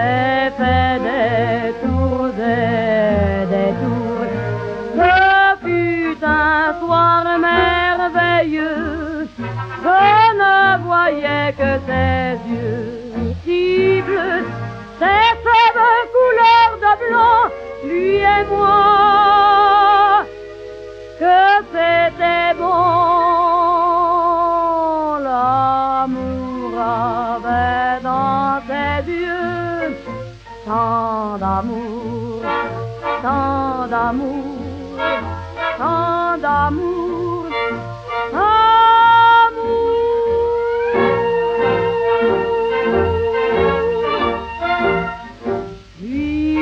J'ai fait des tours et des tours. Ce fut un soir merveilleux. Je ne voyais que ses yeux si bleus, ses cheveux couleur de blanc, lui et moi. Que c'était bon, l'amour avait dans ses yeux tant d'amour, tant d'amour, tant d'amour, lui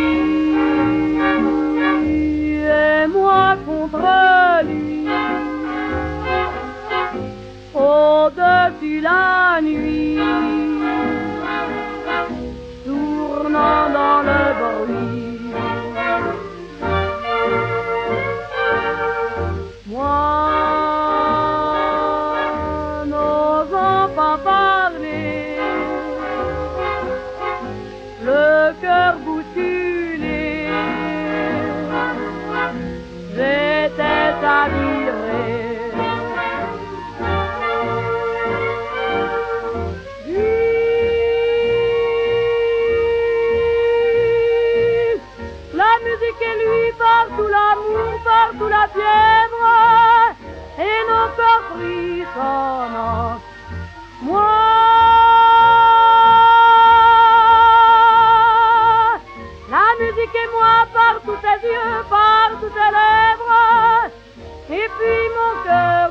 et moi contre lui, au-dessus la nuit, tournant dans le bruit. Moi, n'osant pas parler, le cœur bousculé, j'étais chaviré. La musique et lui, partout l'amour, partout la fièvre, et nos cœurs frissonnants. Moi, la musique et moi, partout tes yeux, partout tes lèvres, et puis mon cœur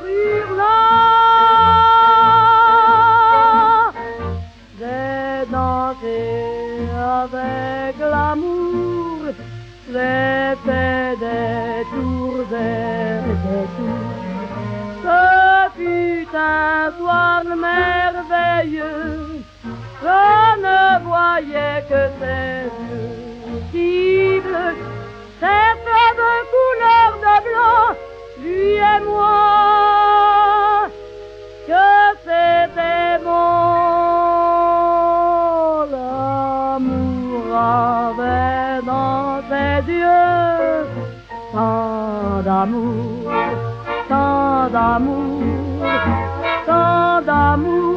hurlant. J'ai dansé avec l'amour, j'ai fait des tours et des tours. Ce fut un soir merveilleux. Je ne voyais que ses yeux si bleus, ses cheveux couleur de blanc, lui et moi. Que c'était bon, l'amour avait dans ses yeux tant d'amour, tant d'amour, tant d'amour.